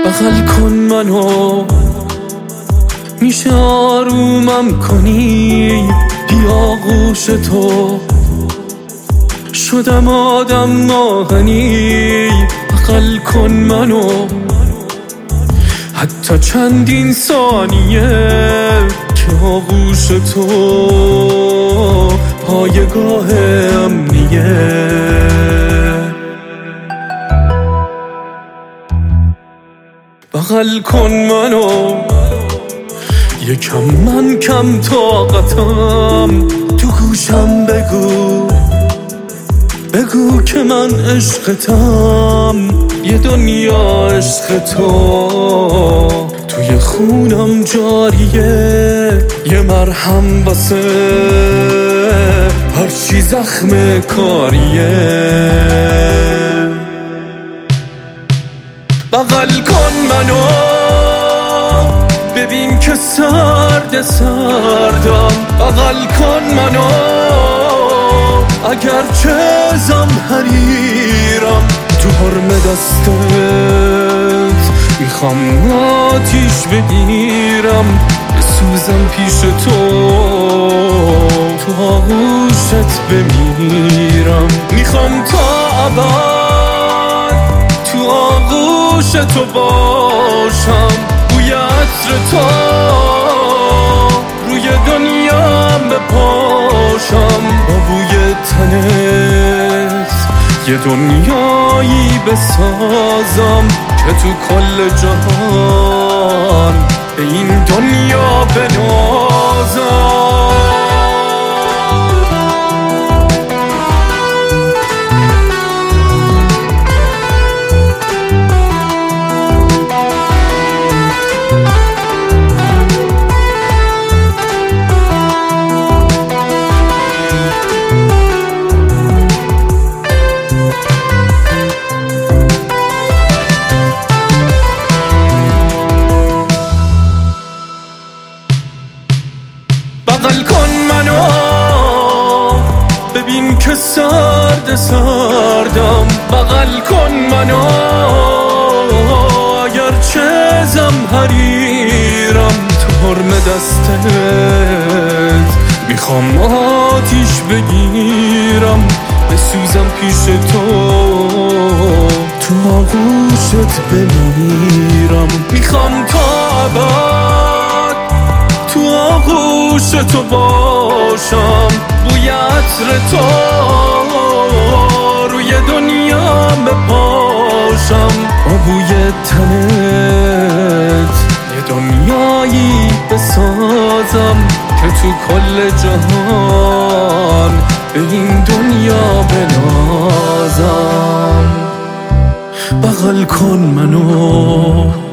بغل کن منو، میشه آرومم کنی بی آغوش تو، شدم آدم آهنی. بغل کن منو، حتی چندین ثانیه که آغوش تو پایگاه امنیه. بغل کن منو، یکم من کم طاقتم، تو گوشم بگو که من عشقتم. یه دنیا عشق تو توی خونم جاریه، یه مرهم واسه هرچی زخم کاریه. بغل کن منو، ببین که سردم. بغل کن منو، اگرچه زمهریرم، تو حرم دستت میخوام آتیش بگیرم، بسوزم پیش تو آغوشت بمیرم. میخوام تا ابد تو آغوش تو باشم، بوی عطر تو روی دنیام بپاشم، با بوی تنت یه دنیایی بسازم که تو کل جهان به این دنیا بنازم. بغل کن منو، ببین که سردم. بغل کن منو، اگرچه زمهریرم، تو حرم دستت میخوام آتیش بگیرم، بسوزم پیش تو آغوشت بمیرم. میخوام تا ابد تو آغوش تو باشم، بوی عطر تو روی دنیام بپاشم، با بوی تنت یه دنیایی بسازم که تو کل جهان به این دنیا بنازم. بغل کن منو.